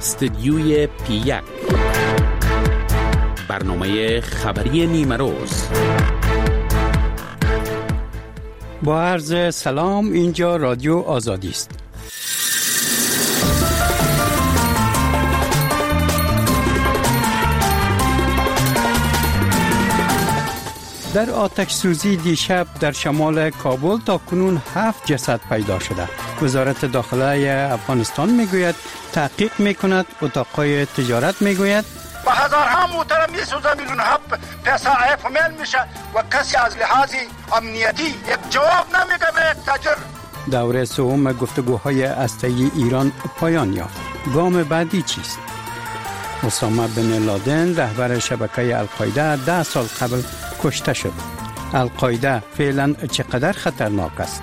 استدیوی P1 برنامه خبری نیمه روز. با عرض سلام، اینجا رادیو آزادی است. در آتش سوزی دیشب در شمال کابل تا کنون 7 جسد پیدا شده. وزارت داخله افغانستان میگوید تحقیق میکند. اتاقهای تجارت میگوید با هزارها موتر میسوزه، میلیونها پیسه فامیل میشه و کسی از لحاظ امنیتی یک جواب نمیده به یک تاجر. دوره سوم گفتگوهای هسته‌ای ایران پایان یافت. گام بعدی چیست؟ اسامه بن لادن رهبر شبکه القاعده 10 سال قبل کشته شد. القاعده فعلا چقدر خطرناک است؟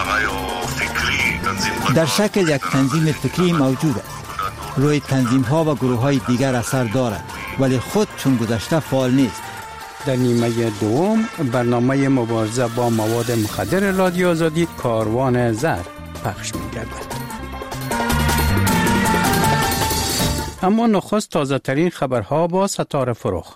در شکل یک تنظیم فکری موجود است. روی تنظیم‌ها و گروه‌های دیگر اثر دارد، ولی خود چون گذشته فعال نیست. در نیمه دوم برنامه مبارزه با مواد مخدر رادیو آزادی کاروان زر پخش می‌گردد. اما نخست تازه ترین خبرها با ستاره فروخ.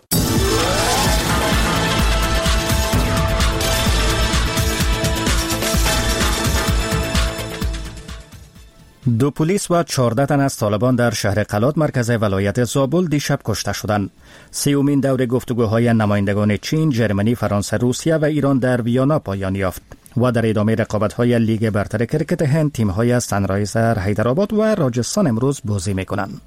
دو پلیس و 14 تن از طالبان در شهر قلات مرکز ولایت زابل دیشب کشته شدند. سومین دور گفتگوهای نمایندگان چین، ژرمنی، فرانسه، روسیه و ایران در ویانا پایان یافت و در ادامه رقابت‌های لیگ برتر کرکت هند تیم‌های سنرایزر حیدرآباد و راجستان امروز بازی می‌کنند.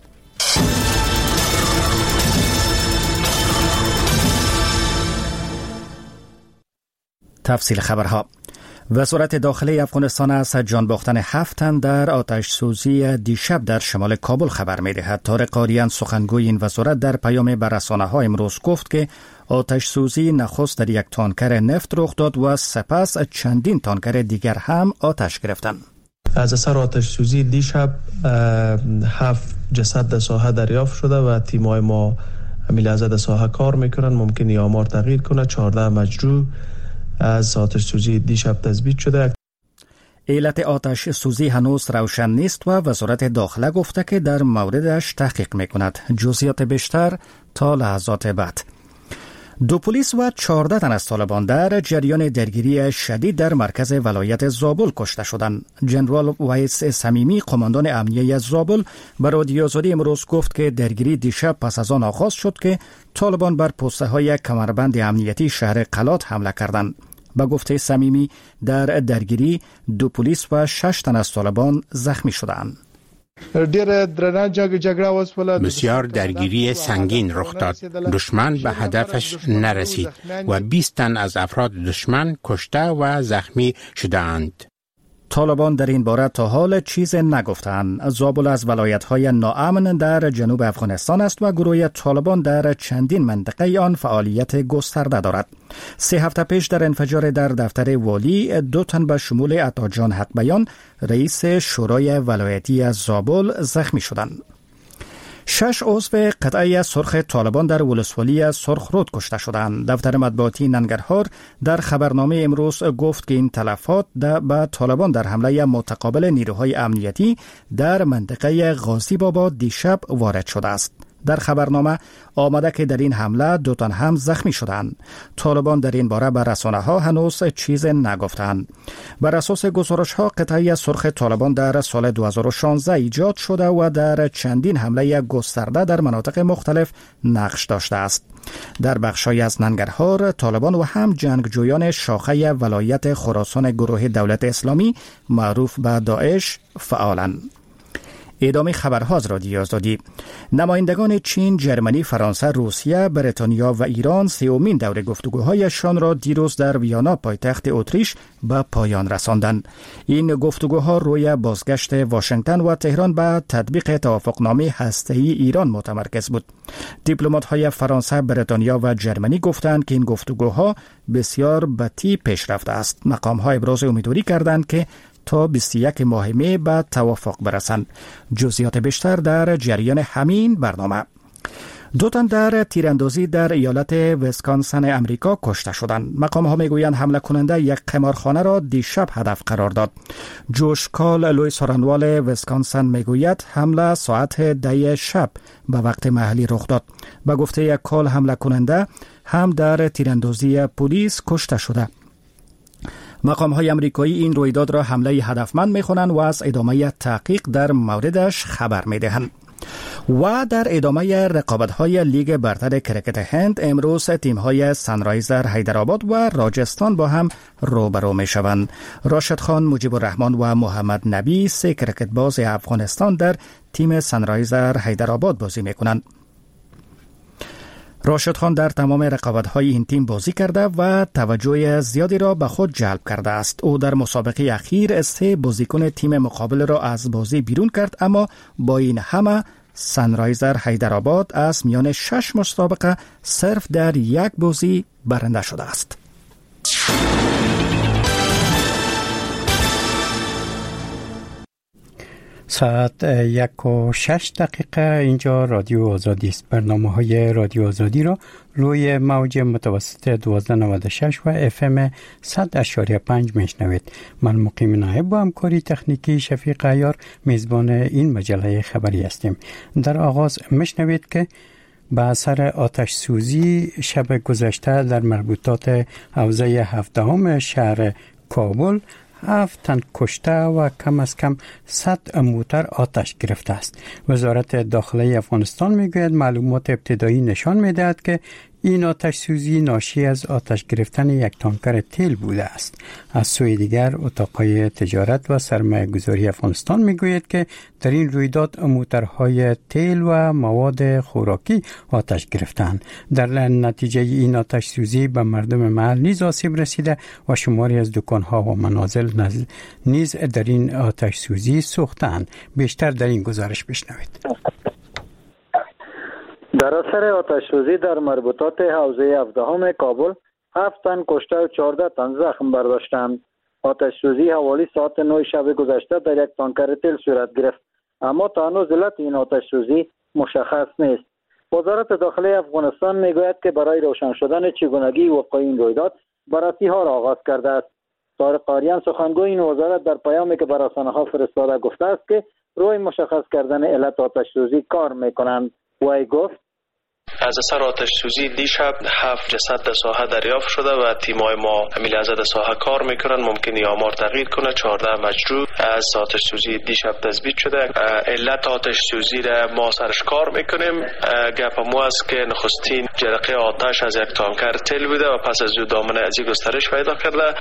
تفصیل خبرها. وزارت داخله افغانستان از جان باختن 7 تن در آتش سوزی دیشب در شمال کابل خبر می‌دهد. طارق آریان سخنگوی این وزارت در پیام به رسانه‌ها امروز گفت که آتش سوزی نخست در یک تانکر نفت رخ داد و سپس چندین تانکر دیگر هم آتش گرفتند. از اثر آتش سوزی دیشب 7 جسد در ساحه دریافت شده و تیم‌های ما لحظه در ساحه کار میکنن. ممکنه آمار تغییر کنه. 14 مجروح از آتش سوزی دیشب تثبیت شده. علت آتش سوزی هنوز روشن نیست و وزارت داخله گفته که در موردش تحقیق میکند. جزئیات بیشتر تا لحظات بعد. دو پلیس و 14 تن از طالبان در جریان درگیری شدید در مرکز ولایت زابل کشته شدند. جنرال ویس صمیمی قماندان امنیه زابل به رادیو آزادی امروز گفت که درگیری دیشب پس از آن آغاز شد که طالبان بر پسته های کمربند امنیتی شهر قلات حمله کردند. به گفته صمیمی در درگیری 2 پلیس و 6 تن از طالبان زخمی شدند. بسیار درگیری سنگین رخ داد. دشمن به هدفش نرسید و 20 تن از افراد دشمن کشته و زخمی شدند. طالبان در این باره تا حال چیز نگفتند. زابل از ولایت‌های ناامن در جنوب افغانستان است و گروه طالبان در چندین منطقه آن فعالیت گسترده دارد. 3 هفته پیش در انفجار در دفتر والی 2 تن به شمول عطاجان حقبیان رئیس شورای ولایتی از زابل زخمی شدند. 6 عضو قطعه سرخ طالبان در ولسوالی سرخ رود کشته شدند. دفتر مطبوعاتی ننگرهار در خبرنامه امروز گفت که این تلفات به طالبان در حمله متقابل نیروهای امنیتی در منطقه غازی بابا دیشب وارد شده است. در خبرنامه آمده که در این حمله 2 تن هم زخمی شدند. طالبان در این باره به رسانه‌ها هنوز چیز نگفتند. بر اساس گزارش‌ها قطعه سرخ طالبان در سال 2016 ایجاد شده و در چندین حمله گسترده در مناطق مختلف نقش داشته است. در بخش‌های از ننگرهار طالبان و هم جنگجویان شاخه ولایت خراسان گروه دولت اسلامی معروف به داعش فعالند. ادامه خبرها از رادیو آزادی. نمایندگان چین، ژرمنی، فرانسه، روسیه، بریتانیا و ایران سومین دور گفتگوهایشان را دیروز در ویانا پایتخت اتریش به پایان رساندند. این گفتگوها روی بازگشت واشنگتن و تهران به تطبیق توافقنامه هسته‌ای ایران متمرکز بود. دیپلمات‌های فرانسه، بریتانیا و ژرمنی گفتند که این گفتگوها بسیار بطیء پیش رفته است. مقام‌ها ابراز امیدواری کردند که تا 21 ماه می به توافق برسند. جزئیات بیشتر در جریان همین برنامه. دو تن در تیراندازی در ایالت ویسکانسن امریکا کشته شدند. مقام‌ها میگویند حمله کننده یک قمارخانه را دیشب هدف قرار داد. جوش کال لوئیس هورنوال ویسکانسن میگوید حمله ساعت 10 شب به وقت محلی رخ داد. به گفته یک کال حمله کننده هم در تیراندازی پلیس کشته شده. مقام‌های آمریکایی این رویداد را حمله هدفمند می‌خوانند و از ادامه تحقیق در موردش خبر می‌دهند. و در ادامه رقابت‌های لیگ برتر کرکت هند امروز تیم‌های سنرایزر حیدرآباد و راجستان با هم روبرو می‌شوند. راشد خان، مجیب الرحمن و محمد نبی سه کرکت باز افغانستان در تیم سنرایزر حیدرآباد بازی می‌کنند. راشد خان در تمام رقابت‌های این تیم بازی کرده و توجه زیادی را به خود جلب کرده است. او در مسابقه اخیر سه بازیکن تیم مقابل را از بازی بیرون کرد، اما با این همه سنرایزر حیدرآباد از میان 6 مسابقه صرف در یک بازی برنده شده است. ساعت 1:06 اینجا رادیو آزادی است. برنامه‌های رادیو آزادی را روی موج متوسط 1296 و FM 100.5 میشنوید. من مقیم نایب با همکاری تکنیکی شفیق عیار میزبان این مجله خبری هستیم. در آغاز میشنوید که به اثر آتش سوزی شب گذشته در مربوطات حوزه 17 شهر کابل 7 تن کشته و کم از کم 100 موتر آتش گرفته است. وزارت داخلی افغانستان میگوید معلومات ابتدایی نشان میدهد که این آتش سوزی ناشی از آتش گرفتن یک تانکر تیل بوده است. از سوی دیگر اتاقهای تجارت و سرمایه گذاری افغانستان میگوید که در این رویداد موترهای تیل و مواد خوراکی آتش گرفتند. در نتیجه این آتش سوزی به مردم محل نیز آسیب رسیده و شماری از دکانها و منازل نیز در این آتش سوزی سوختند. بیشتر در این گزارش بشنوید. در اثر آتش سوزی در مربوطات حوزه 17 کابل 7 تن کشته و 14 تن زخم برداشتند. آتش سوزی حوالی ساعت 9 شب گذشته در یک تانکر تیل صورت گرفت، اما تا هنوز علت این آتش سوزی مشخص نیست. وزارت داخلی افغانستان میگوید که برای روشن شدن چگونگی وقوع این رویداد بررسی‌ها را آغاز کرده است. طارق قاریان سخنگوی این وزارت در پیامی که بر رسانه‌ها فرستاده گفته است که روی مشخص کردن علت آتش سوزی کار می‌کنند. وی گفت از اثر آتش سوزی دیشب 7 جسد در ساحه دریافت شده و تیمای ما عملیات در ساحه کار میکنن. ممکنه آمار تغییر کنه. 14 مجروح از آتش سوزی دیشب تثبیت شده. علت آتش سوزی را ما سرش کار میکنیم. گپ مو است که نخستین جرقه آتش از یک تانکر تیل بوده و پس از دامنه از گسترش پیدا کرده.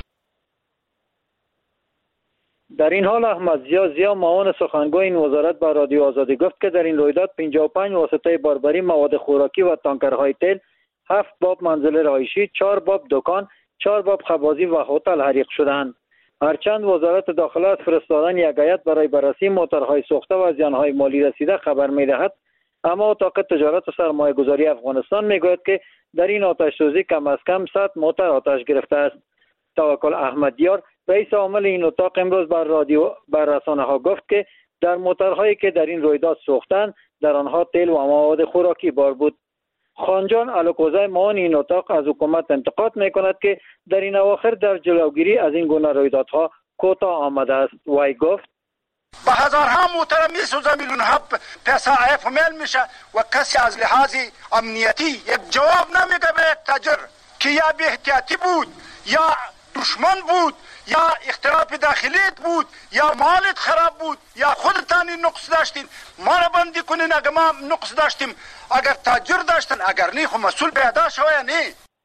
در این حال احمد زیا معاون سخنگوی این وزارت با رادیو آزادی گفت که در این رویداد 55 واسطه باربری، مواد خوراکی و تانکرهای تیل، 7 باب منزل رهایشی، 4 باب دکان، 4 باب خبازی و هتل حریق شدند. هرچند وزارت داخله از فرستادن یک هیئت برای بررسی موترهای سوخته و زیانهای مالی رسیده خبر می‌دهد، اما اتاق تجارت و سرمایه گذاری افغانستان میگوید که در این آتش سوزی کم از کم 100 موتر آتش گرفته است. توکل احمدیار رئیس عامل این اتاق امروز بر رسانه‌ها گفت که در موترهایی که در این رویداد سوختند در آنها تیل و مواد خوراکی بار بود. خانجان الکوزای معاون این اتاق از حکومت انتقاد می‌کند که در این اواخر در جلوگیری از این گونه رویدادها کوتاه آمده است. وی گفت به هزارها موتر میسوزه، میلیونها پیسه عیف میل میشه و کسی از لحاظ امنیتی یک جواب نمیده به یک تاجر که یا بی احتیاطی بود یا دشمن بود یا اختلاف داخلی بود یا مالت خراب بود یا خودتان نقص داشتین، ما را بندی کنین اگر ما نقص داشتیم، اگر تاجر داشتن، اگر نی خو مسئول پیدا شوه نی.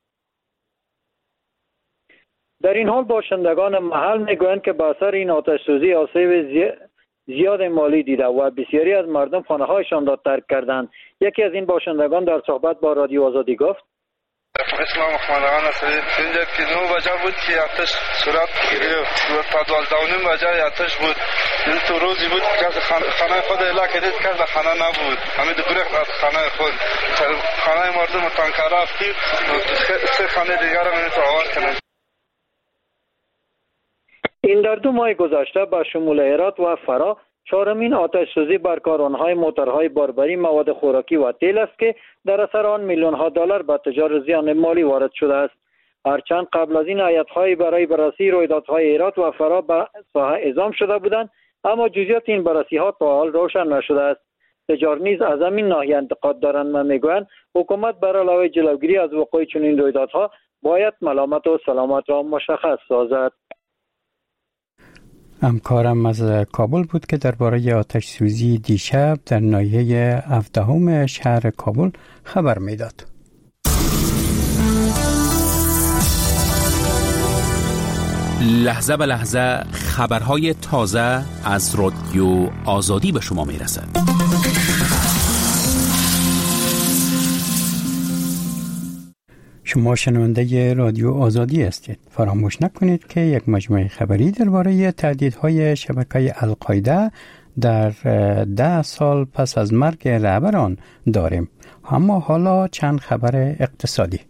در این حال باشندگان محل میگویند که به اثر این آتش سوزی آسیب زیاد مالی دیده و بسیاری از مردم خانه‌هایشان را ترک کردند. یکی از این باشندگان در صحبت با رادیو آزادی گفت اسلام خانگان است. اینجا که 9 بجه بود که آتش صورت گرفت و تا 12 بجه آتش بود. این تو روزی بود که خانه خود الا کدید کرد خانه نبود. همین گریخت از خانه خود. خانه مردم تانکر رفتی سه خانه دیگر را من آوار کنند. این در 2 ماه گذشته با شمول هرات و فرا چهارمین آتش سوزی بر کاروانهای موترهای باربری مواد خوراکی و تیل است که در اثر آن میلیون‌ها دلار به تجار زیان مالی وارد شده است. هرچند قبل از این هیئت‌های برای بررسی رویدادهای هرات و فرا به ساحه اعزام شده بودند، اما جزئیات این بررسی‌ها تا حال روشن نشده است. تجار نیز از همین ناحیه انتقاد دارند و میگویند حکومت برای علاوه جلوگیری از وقوع چنین رویدادها باید ملامت و سلامت را مشخص سازد. همکارم از کابل بود که درباره آتش سوزی دیشب در ناحیه 17 شهر کابل خبر میداد. لحظه به لحظه خبرهای تازه از رادیو آزادی به شما میرسد. شما شنونده رادیو آزادی هستید. فراموش نکنید که یک مجموعه خبری درباره تهدیدهای شبکه القاعده در 10 سال پس از مرگ رهبر آن داریم. اما حالا چند خبر اقتصادی.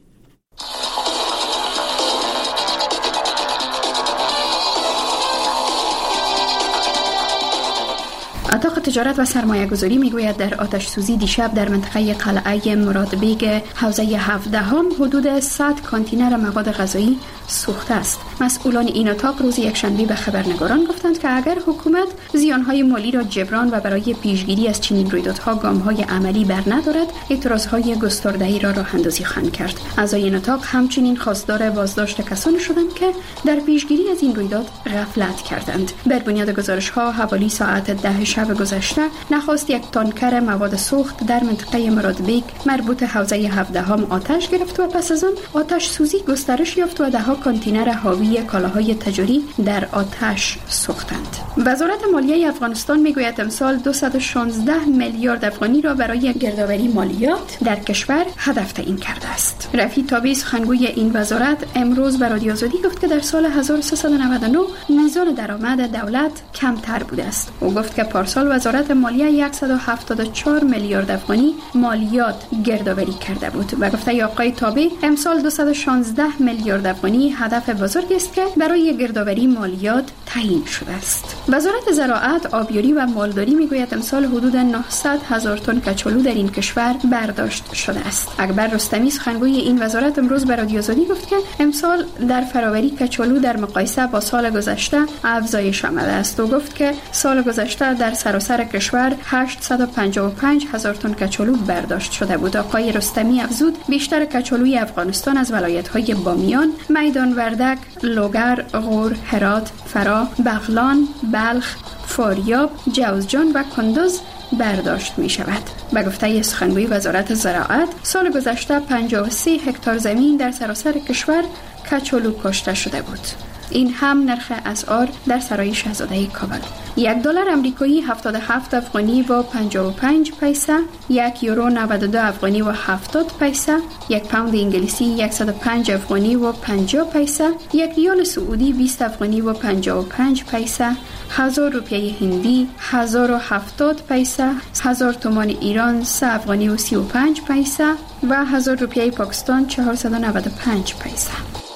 اتاق تجارت و سرمایه گذاری می گوید در آتش سوزی دیشب در منطقه قلعه مرادبیگ حوزه 17 حدود 100 کانتینر مواد غذایی سوخته است. مسئولان این اتاق روز یکشنبه به خبرنگاران گفتند که اگر حکومت زیانهای مالی را جبران و برای پیشگیری از چنین رویدادها گامهای عملی بر ندارد، اعتراضهای گسترده‌ای را راه اندازی خواهند کرد. اعضای این اتاق همچنین خواستار بازداشت کسانی شدند که در پیشگیری از این رویداد غفلت کردند. بر بنیاد گزارش‌ها حوالی ساعت 10 شب گذشته نخست یک تانکر مواد سوخت در منطقه مرادبیگ مربوط حوزه 17 آتش گرفت و پس از آن آتش سوزی گسترش یافت و 10 کانتینر حاوی کالاهای تجاری در آتش سوختند. وزارت مالیه افغانستان میگوید امسال 216 میلیارد افغانی را برای گردآوری مالیات در کشور هدف تعیین کرده است. رفیع تابی سخنگوی این وزارت امروز به رادیو آزادی گفت که در سال 1399 میزان درآمد دولت کمتر بوده است. او گفت که پارسال وزارت مالیه 174 میلیارد افغانی مالیات گردآوری کرده بود و گفته آقای تابی امسال 216 میلیارد افغانی هدف بزرگی است که برای گردآوری مالیات تعیین شده است. وزارت زراعت، آبیاری و مالداری میگوید امسال حدود 900 هزار تن کچالو در این کشور برداشت شده است. اکبر رستمی سخنگوی این وزارت امروز به رادیو آزادی گفت که امسال در فراوری کچالو در مقایسه با سال گذشته افزایش آمده است. او گفت که سال گذشته در سراسر کشور 855 هزار تن کچالو برداشت شده بود. آقای رستمی افزود بیشتر کچالوی افغانستان از ولایت‌های بامیان، میدان وردک، لوگر، غور، هرات، فرا، بغلان، بلخ، فاریاب، جوزجان و کندز برداشت می شود. به گفته سخنگوی وزارت زراعت سال گذشته 53 هکتار زمین در سراسر کشور کچالو کاشته شده بود. این هم نرخ اسعار در سرای شاهزاده کابل. $1 آمریکایی 77 افغانی و 55 پیسه، €1 92 افغانی و 70 پیسه، یک پوند انگلیسی 105 افغانی و 50 پیسه، یک ریال سعودی 20 افغانی و 55 پیسه، 1000 روپیه هندی 1070 پیسه، 1000 تومان ایران 3 افغانی و 35 پیسه و 1000 روپیه پاکستان 495 پیسه.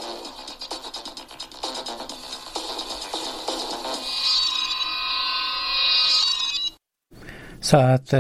ساعت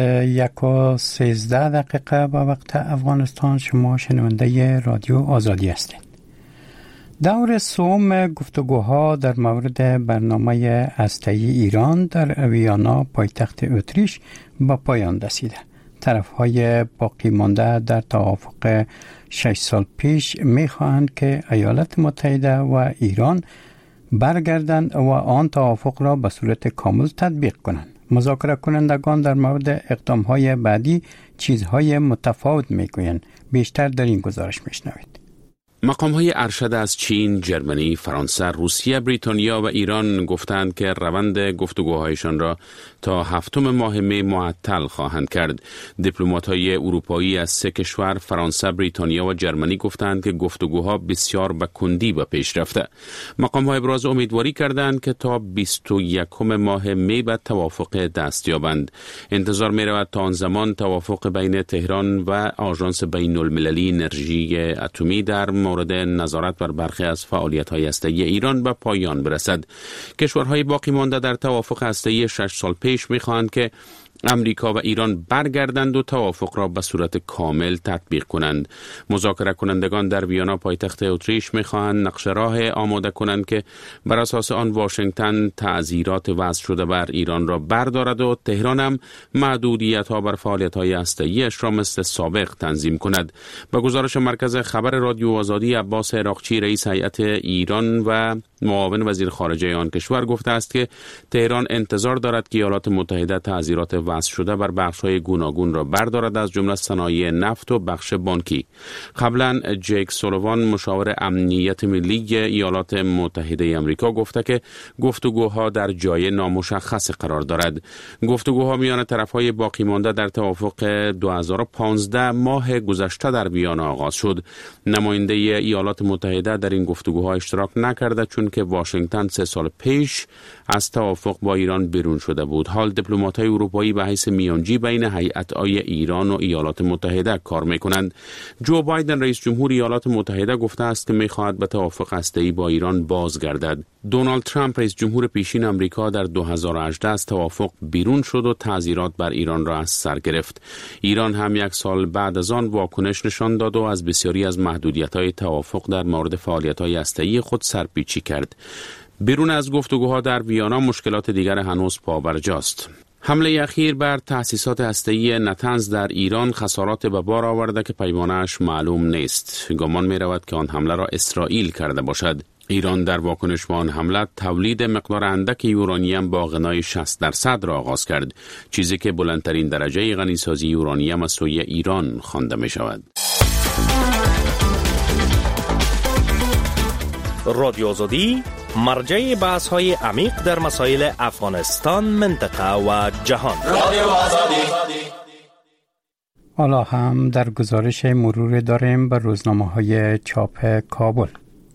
1:13 به وقت افغانستان. شما شنونده رادیو آزادی هستید. دور سوم گفتگوها در مورد برنامه هسته‌ای ایران در ویانا پایتخت اتریش به پایان رسیده. طرف‌های باقی مانده در توافق 6 سال پیش می‌خواهند که ایالات متحده و ایران برگردند و آن توافق را به صورت کامل تطبیق کنند. مذاکره کنندگان در مورد اقدام‌های بعدی چیزهای متفاوت می‌گویند. بیشتر در این گزارش می‌شنوید. مقام‌های ارشد از چین، جرمنی، فرانسه، روسیه، بریتانیا و ایران گفتند که روند گفتگوهایشان را تا 7 ماه می معطل خواهند کرد. دیپلمات‌های اروپایی از 3 کشور فرانسه، بریتانیا و جرمنی گفتند که گفتگوها بسیار به کندی به پیش رفته. مقام‌ها ابراز امیدواری کردند که تا 21 ماه می به توافق دست یابند. انتظار می‌رود تا آن زمان توافق بین تهران و آژانس بین‌المللی انرژی اتمی در مورد نظارت بر برخی از فعالیت‌های هسته‌ای ایران به پایان برسد. کشورهای باقی مانده در توافق هسته‌ای 6 سال پیش می‌خواهند که امریکا و ایران برگردند و توافق را به صورت کامل تطبیق کنند. مذاکره کنندگان در ویانا پایتخت اتریش می‌خواهند نقشه راه آماده کنند که بر اساس آن واشنگتن تعزیرات وضع شده بر ایران را بردارد و تهران هم محدودیت‌ها بر فعالیت‌های هسته‌ای‌اش را مثل سابق تنظیم کند. به گزارش مرکز خبر رادیو آزادی، عباس عراقچی رئیس هیئت ایران و معاون وزیر خارجه آن کشور گفته است که تهران انتظار دارد که ایالات متحده تعزیرات وضع شده بر بخش‌های گوناگون را بردارد، از جمله صنایع نفت و بخش بانکی. قبلا جیک سولوان مشاور امنیت ملی ایالات متحده آمریکا گفته که گفتگوها در جای نامشخص قرار دارد. گفتگوها میان طرف‌های باقی مانده در توافق 2015 ماه گذشته در ویانا آغاز شد. نماینده ایالات متحده در این گفتگوها اشتراک نکرده چون که واشنگتن 3 سال پیش از توافق با ایران بیرون شده بود. حال دیپلمات‌های اروپایی به حیث میانجی بین هیئت‌های ایران و ایالات متحده کار می‌کنند. جو بایدن رئیس جمهور ایالات متحده گفته است که می‌خواهد به توافق هسته‌ای با ایران بازگردد. دونالد ترامپ رئیس جمهور پیشین آمریکا در 2018 از توافق بیرون شد و تعزیرات بر ایران را از سر گرفت. ایران هم 1 سال بعد از آن واکنش نشان داد و از بسیاری از محدودیت‌های توافق در مورد فعالیت‌های هسته‌ای خود سرپیچی کرد. بیرون از گفتگوها در ویانا مشکلات دیگر هنوز پابرجاست. حمله اخیر بر تأسیسات هسته‌ای نتنز در ایران خسارات به بار آورده که پیمانه‌اش معلوم نیست. گمان می‌رود که آن حمله را اسرائیل کرده باشد. ایران در واکنش به آن حمله تولید مقدار اندک یورانیم با غنای 60% را آغاز کرد، چیزی که بلندترین درجه غنیسازی یورانیم از سوی ایران خوانده می‌شود. رادیو آزادی مرجع بحث‌های عمیق در مسائل افغانستان، منطقه و جهان. رادیو آزادی. حالا هم در گزارش مرور داریم به روزنامه‌های چاپ کابل.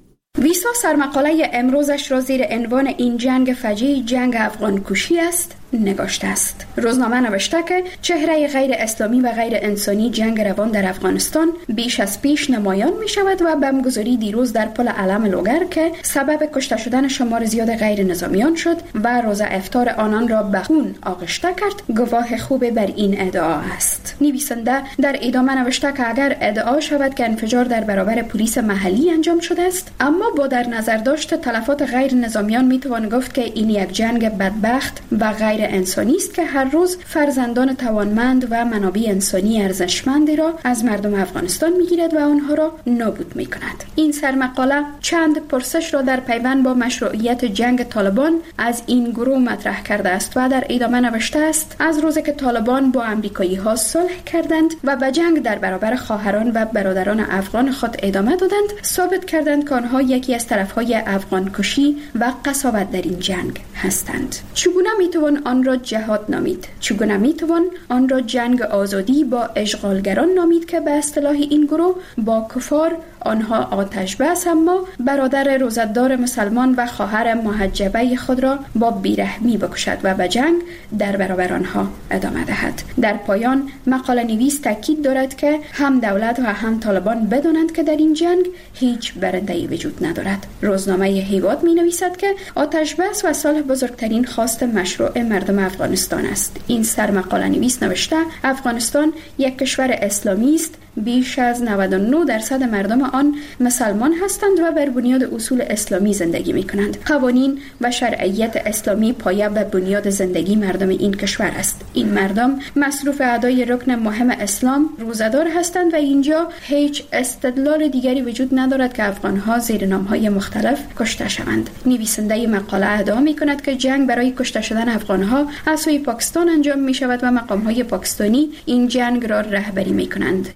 ویسا سرمقاله امروزش را زیر عنوان این جنگ فجیع جنگ افغان کشی است نگاشته است. روزنامه نوشته که چهره غیر اسلامی و غیر انسانی جنگ روان در افغانستان بیش از پیش نمایان می شود و بمبگذاری دیروز در پل علم لوگر که سبب کشته شدن شمار زیاد غیر نظامیان شد و روز افطار آنان را به خون آغشته کرد گواه خوب بر این ادعا است. نویسنده در ادامه نوشته که اگر ادعا شود که انفجار در برابر پلیس محلی انجام شده است، اما با در نظر داشت تلفات غیر نظامیان می توان گفت که این یک جنگ بدبخت و غیر انسانی است که هر روز فرزندان توانمند و منابع انسانی ارزشمندی را از مردم افغانستان میگیرد و آنها را نابود میکند. این سرمقاله چند پرسش را در پیوند با مشروعیت جنگ طالبان از این گروه مطرح کرده است و در ادامه نوشته است از روزی که طالبان با امریکایی ها صلح کردند و به جنگ در برابر خواهران و برادران افغان خود ادامه دادند، ثابت کردند که آنها یکی از طرفهای افغان کشی و قساوت در این جنگ هستند. چگونه میتوان آن را جهاد نامید؟ چگونه میتوان آن را جنگ آزادی با اشغالگران نامید که به اصطلاح این گروه با کفار آنها آتش بس اما برادر روزدار مسلمان و خواهر محجبه خود را با بیرحمی بکشد و به جنگ در برابر آنها ادامه دهد. در پایان مقاله نویس تاکید دارد که هم دولت و هم طالبان بدانند که در این جنگ هیچ برنده‌ای وجود ندارد. روزنامه هیواد می نویسد که آتش بس و صلح بزرگترین خواست مشروع مردم افغانستان است. این سرمقاله نویس نوشته افغانستان یک کشور اسلامی است. بیش از 99% مردم آن مسلمان هستند و بر بنیاد اصول اسلامی زندگی می کنند. قوانین و شرعیت اسلامی پایه بر بنیاد زندگی مردم این کشور است. این مردم مصروف ادای رکن مهم اسلام روزدار هستند و اینجا هیچ استدلال دیگری وجود ندارد که افغانها زیر نام‌های مختلف کشته شوند. نویسنده مقاله ادعا می کند که جنگ برای کشته شدن افغانها از سوی پاکستان انجام می شود و مقام‌های پاکستانی این جنگ را رهبری می کنند.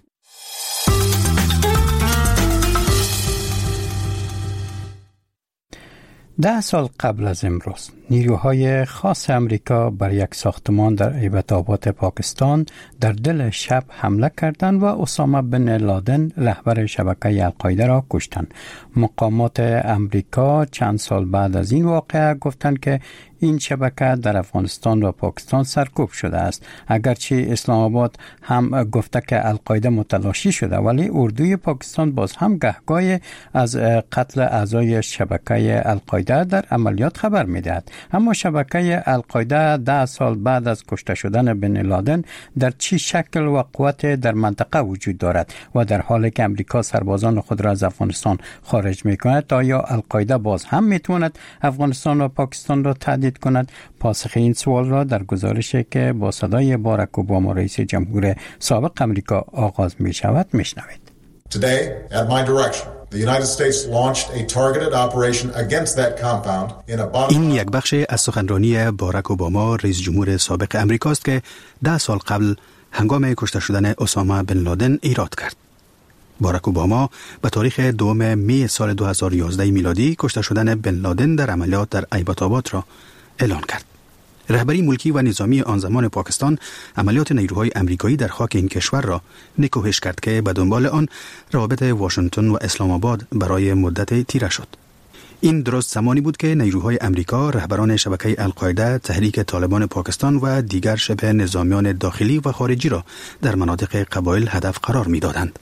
10 سال قبل از امروز نیروهای خاص امریکا بر یک ساختمان در ایبت آباد پاکستان در دل شب حمله کردند و اسامه بن لادن رهبر شبکه القاعده را کشتند. مقامات امریکا چند سال بعد از این واقعه گفتند که این شبکه در افغانستان و پاکستان سرکوب شده است. اگرچه اسلام آباد هم گفته که القاعده متلاشی شده، ولی اردوی پاکستان باز هم گهگاه از قتل اعضای شبکه القاعده در عملیات خبر می‌دهد. اما شبکه القاعده 10 سال بعد از کشته شدن بن لادن در چه شکل و قوت در منطقه وجود دارد و در حالی که امریکا سربازان خود را از افغانستان خارج می‌کند، آیا القاعده باز هم می‌تواند افغانستان و پاکستان را تهدید کند؟ پاسخ این سوال را در گزارشی که با صدای باراک اوباما رئیس جمهور سابق امریکا آغاز می‌شود می‌شنوید. Today, at my direction, the United States launched a targeted operation against that compound in a این یک بخش از سخنرانی باراک اوباما رئیس جمهور سابق امریکا است که 10 سال قبل هنگام کشته شدن اسامه بن لادن ایراد کرد. باراک اوباما به تاریخ 2 می سال 2011 میلادی کشته شدن بن لادن در عملیات در ایبات آباد را اعلان کرد. رهبری ملکی و نظامی آن زمان پاکستان عملیات نیروهای امریکایی در خاک این کشور را نکوهش کرد که به دنبال آن روابط واشنگتن و اسلام آباد برای مدت تیره شد. این درست زمانی بود که نیروهای امریکا رهبران شبکه القاعده، تحریک طالبان پاکستان و دیگر شبه نظامیان داخلی و خارجی را در مناطق قبایل هدف قرار می‌دادند.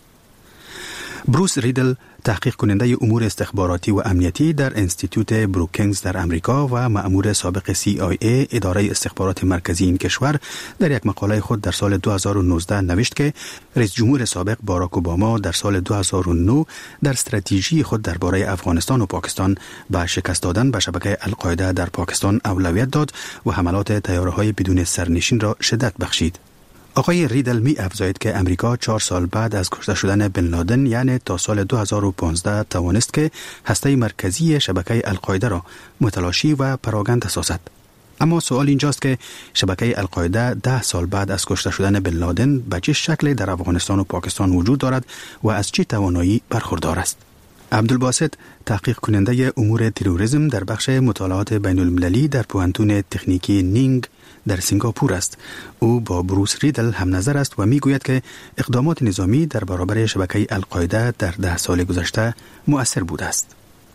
بروس ریدل، تحقیق کننده امور استخباراتی و امنیتی در انستیتوت بروکینگز در امریکا و مأمور سابق CIA اداره استخبارات مرکزی این کشور، در یک مقاله خود در سال 2019 نوشت که رئیس جمهور سابق باراک اوباما در سال 2009 در استراتژی خود درباره افغانستان و پاکستان به شکست دادن به شبکه القاعده در پاکستان اولویت داد و حملات طیاره‌های بدون سرنشین را شدت بخشید. آقای ریدل می افزاید که امریکا 4 سال بعد از کشته شدن بن لادن، یعنی تا سال 2015، توانست که هسته مرکزی شبکه القاعده را متلاشی و پراگند سازد. اما سوال اینجاست که شبکه القاعده 10 سال بعد از کشته شدن بن لادن به چه شکل در افغانستان و پاکستان وجود دارد و از چه توانایی برخوردار است؟ عبدالباسط، تحقیق کننده امور تروریسم در بخش مطالعات بین المللی در پوهنتون تکنیکی نینگ در سنگاپور است. او با بروس ریدل هم نظر است و می گوید که اقدامات نظامی در برابر شبکه القاعده در 10 سال گذشته مؤثر بوده است.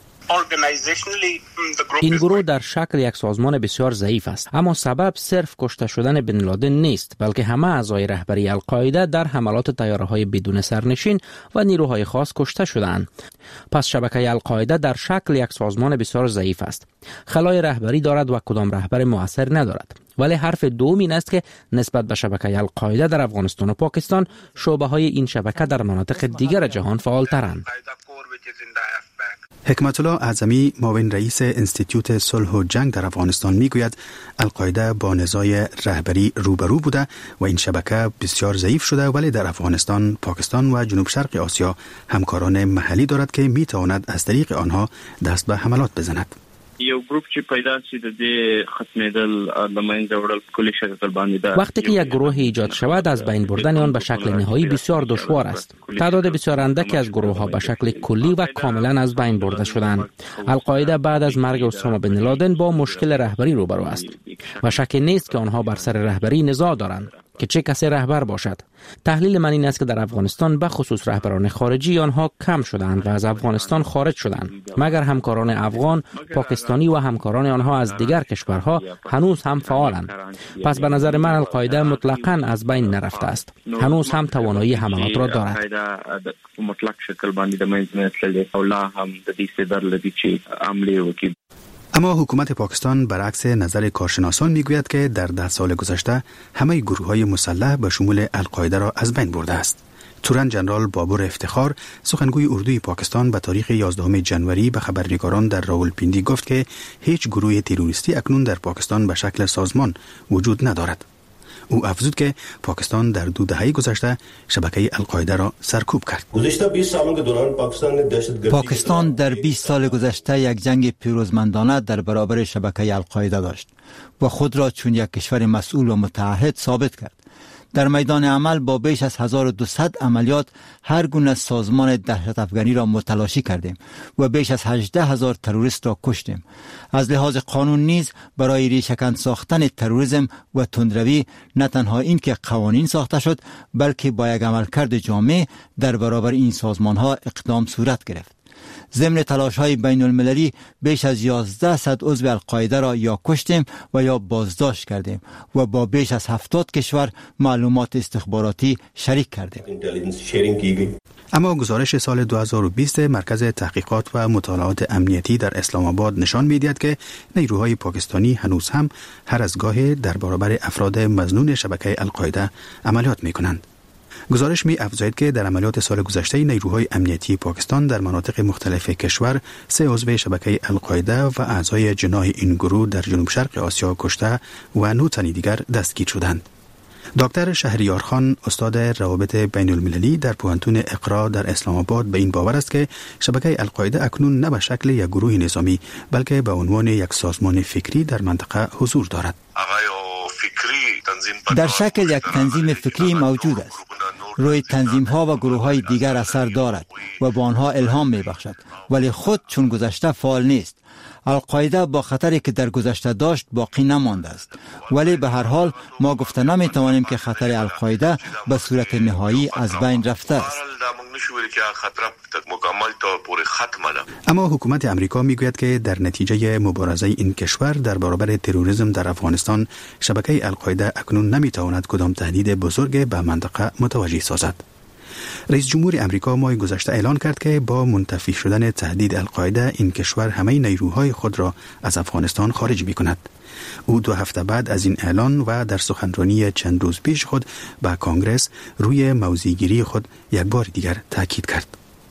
این گروه در شکل یک سازمان بسیار ضعیف است، اما سبب صرف کشته شدن بن لادن نیست، بلکه همه اعضای رهبری القاعده در حملات طیاره‌های بدون سرنشین و نیروهای خاص کشته شدند. پس شبکه القاعده در شکل یک سازمان بسیار ضعیف است. خلای رهبری دارد و کدام رهبر مؤثر ندارد. ولی حرف دوم این است که نسبت به شبکه القاعده در افغانستان و پاکستان، شعبه‌های این شبکه در مناطق دیگر جهان فعال‌ترند. حکمت الله اعظمی، معاون رئیس انستیتوت صلح و جنگ در افغانستان، میگوید القاعده با نزاع رهبری روبرو بوده و این شبکه بسیار ضعیف شده، ولی در افغانستان، پاکستان و جنوب شرق آسیا همکاران محلی دارد که میتواند از طریق آنها دست به حملات بزند. یو گروپ چې پیدا شي د دې ختمېدل د منځه وړل کلی شکل باندې ده. وقتی که یک گروه ایجاد شود، از بین بردن آن به شکل نهایی بسیار دشوار است. تعداد بسیار اندکی از گروه ها به شکل کلی و کاملا از بین برده شدند. القاعده بعد از مرگ اسامه بن لادن با مشکل رهبری روبرو است و شک نیست که آنها بر سر رهبری نزاع دارند که چه کسی رهبر باشد. تحلیل من این است که در افغانستان به خصوص رهبران خارجی آنها کم شدند و از افغانستان خارج شدند، مگر همکاران افغان، پاکستانی و همکاران آنها از دیگر کشورها هنوز هم فعالند. پس به نظر من القاعده مطلقاً از بین نرفته است، هنوز هم توانایی حملات را دارد. مطلق شکل باندې د منځ نه تللی او لا هم د دې صدر لدی چې عملی وکړي. اما حکومت پاکستان برعکس نظر کارشناسان میگوید که در 10 سال گذشته همه گروه‌های مسلح به شمول القاعده را از بین برده است. تورن جنرال بابور افتخار، سخنگوی اردوی پاکستان، به تاریخ 11 جنوری به خبرنگاران در راولپیندی گفت که هیچ گروه تروریستی اکنون در پاکستان به شکل سازمان وجود ندارد. او افزود که پاکستان در 2 دهه گذشته شبکه القاعده را سرکوب کرد. پاکستان در 20 سال گذشته یک جنگ پیروزمندانه در برابر شبکه القاعده داشت و خود را چون یک کشور مسئول و متعهد ثابت کرد. در میدان عمل با بیش از 1200 عملیات هر گونه سازمان دهشت افغانی را متلاشی کردیم و بیش از 18,000 تروریست را کشتیم. از لحاظ قانون نیز برای ریشه‌کن ساختن تروریسم و تندروی نه تنها این که قوانین ساخته شد، بلکه با یک عملکرد جامع در برابر این سازمان‌ها اقدام صورت گرفت. ضمن تلاش‌های بین المللی بیش از 1100 عضو القاعده را یا کشتیم و یا بازداشت کردیم و با بیش از 70 کشور معلومات استخباراتی شریک کردیم. اما گزارش سال 2020 مرکز تحقیقات و مطالعات امنیتی در اسلام آباد نشان می‌دهد که نیروهای پاکستانی هنوز هم هر از گاهی در برابر افراد مظنون شبکه القاعده عملیات می‌کنند. گزارش می افزاید که در عملیات سال گذشته نیروهای امنیتی پاکستان در مناطق مختلف کشور 3 عضو شبکه القاعده و اعضای جناح این گروه در جنوب شرق آسیا کشته و 9 تن دیگر دستگیر شدند. دکتر شهریار خان استاد روابط بین المللی در پوهنتون اقرا در اسلام آباد به این باور است که شبکه القاعده اکنون نه به شکل یک گروه نظامی بلکه به عنوان یک سازمان فکری در منطقه حضور دارد. در شکل یک تنظیم فکری موجود است. روی تنظیم ها و گروه های دیگر اثر دارد و با آنها الهام می بخشد، ولی خود چون گذشته فعال نیست. القاعده با خطری که در گذشته داشت باقی نمانده است، ولی به هر حال ما گفته نمی توانیم که خطر القاعده به صورت نهایی از بین رفته است. اما حکومت امریکا میگوید که در نتیجه مبارزه این کشور در برابر تروریسم در افغانستان شبکه القاعده اکنون نمیتواند کدام تهدید بزرگ به منطقه متوجه سازد. رئیس جمهور امریکا ماه گذشته اعلان کرد که با منتفی شدن تهدید القاعده این کشور همه نیروهای خود را از افغانستان خارج می‌کند. او 2 هفته بعد از این اعلان و در سخنرانی چند روز پیش خود به کانگرس روی موضع‌گیری خود یک بار دیگر تاکید کرد.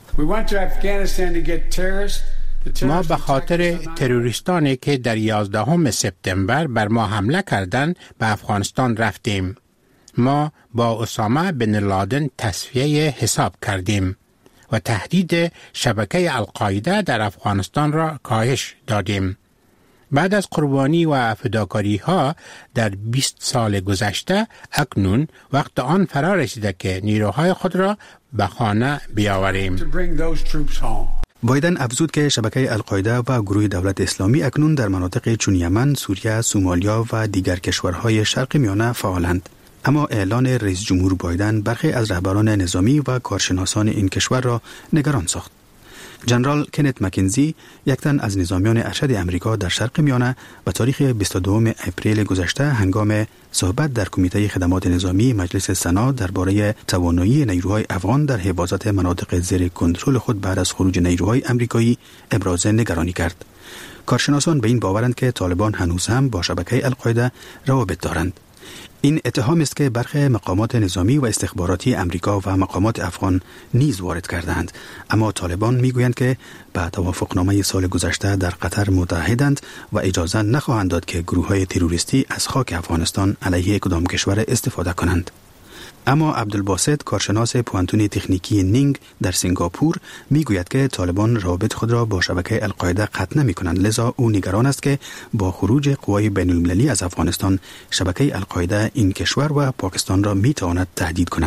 ما به خاطر تروریستانی که در 11 سپتامبر بر ما حمله کردند به افغانستان رفتیم. ما با اسامه بن لادن تصفیه حساب کردیم و تهدید شبکه القاعده در افغانستان را کاهش دادیم. بعد از قربانی و فداکاری ها در 20 سال گذشته اکنون وقت آن فرا رسیده که نیروهای خود را به خانه بیاوریم. بایدن افزود که شبکه القاعده و گروه دولت اسلامی اکنون در مناطق چون یمن، سوریه، سومالیا و دیگر کشورهای شرق میانه فعالند. اما اعلان رئیس جمهور بایدن برخی از رهبران نظامی و کارشناسان این کشور را نگران ساخت. جنرال کنت مکنزی، یک تن از نظامیان ارشد امریکا در شرق میانه، به تاریخ 22 اپریل گذشته هنگام صحبت در کمیته خدمات نظامی مجلس سنا درباره توانایی نیروهای افغان در حفاظت مناطق زیر کنترل خود بعد از خروج نیروهای امریکایی ابراز نگرانی کرد. کارشناسان به این باورند که طالبان هنوز هم با شبکه القاعده روابط دارند. این اتهام است که برخی مقامات نظامی و استخباراتی امریکا و مقامات افغان نیز وارد کردند، اما طالبان میگویند که به توافقنامه سال گذشته در قطر متحدند و اجازه نخواهند داد که گروه‌های تروریستی از خاک افغانستان علیه کدام کشور استفاده کنند. اما عبدالباسط، کارشناس پوهنتون تکنیکی نینگ در سنگاپور، میگوید که طالبان روابط خود را با شبکه القاعده قطع نمی‌کنند، لذا او نگران است که با خروج قوای بین‌المللی از افغانستان شبکه القاعده این کشور و پاکستان را میتواند تهدید کند.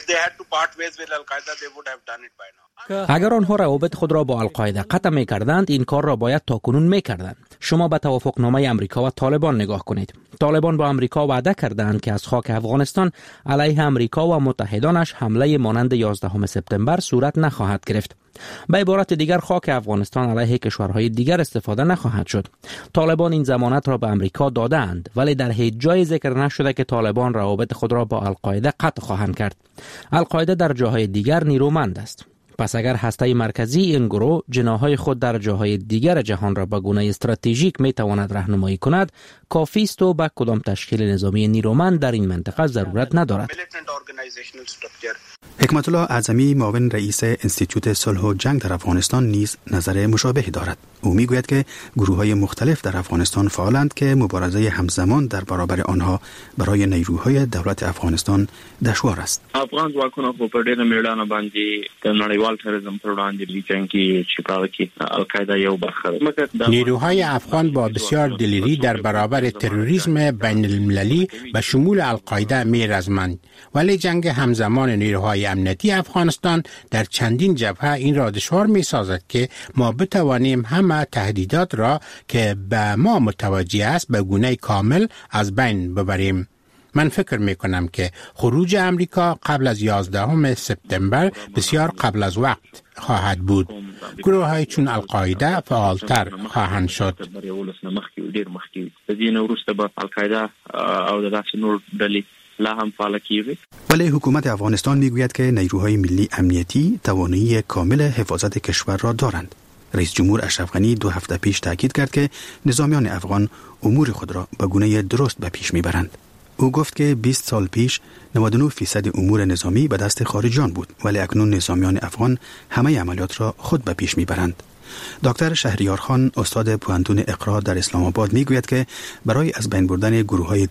اگر آنها روابط خود را با القاعده قطع می کردند، این کار را باید تاکنون می کردند. شما به توافقنامه امریکا و طالبان نگاه کنید. طالبان با امریکا وعده کردند که از خاک افغانستان علیه امریکا و متحدانش حمله مانند 11 سپتامبر صورت نخواهد گرفت. به عبارت دیگر خاک افغانستان علیه کشورهای دیگر استفاده نخواهد شد. طالبان این ضمانت را به امریکا دادند، ولی در هیچ جای ذکر نشده که طالبان روابط خود را با القاعده قطع خواهند کرد. القاعده در جاهای دیگر نیرومند است. پس اگر هسته مرکزی این گروه جناحهای خود در جاهای دیگر جهان را به گونه استراتژیک می تواند راهنمایی کند، کافی است و به کدام تشکیل نظامی نیرومند در این منطقه ضرورت ندارد. حکمت الله اعظمی، معاون رئیس انستیتوت صلح و جنگ در افغانستان، نیز نظر مشابهی دارد. او میگوید که گروه‌های مختلف در افغانستان فعالند که مبارزه همزمان در برابر آنها برای نیروهای دولت افغانستان دشوار است. افغان ځواکونه په ډېره میړانه باندې د نړیوال تروریزم پر وړاندې جنگي چې په کې القاعده یو برخه ده. نیروهای افغان با بسیار دلیری در برابر تروریسم بین المللی به شمول القاعده می‌رزمند، ولی جنگ همزمان نیروهای امنیتی افغانستان در چندین جبهه این را دشوار می‌سازد که ما بتوانیم همه تهدیدات را که به ما متوجه است به گونه کامل از بین ببریم. من فکر می‌کنم که خروج امریکا قبل از 11 سپتامبر بسیار قبل از وقت خواهد بود. گروه های چون القاعده فعالتر خواهند شد. ولی حکومت افغانستان میگوید که نیروهای ملی امنیتی توانایی کامل حفاظت کشور را دارند. رئیس جمهور اشرف غنی 2 هفته پیش تاکید کرد که نظامیان افغان امور خود را به گونه درست به پیش میبرند. او گفت که 20 سال پیش 99% امور نظامی به دست خارجیان بود، ولی اکنون نظامیان افغان همه عملیات را خود به پیش میبرند. دکتر شهریار خان استاد پوهنتون اقرا در اسلام آباد میگوید که برای از بین بردن گروه‌های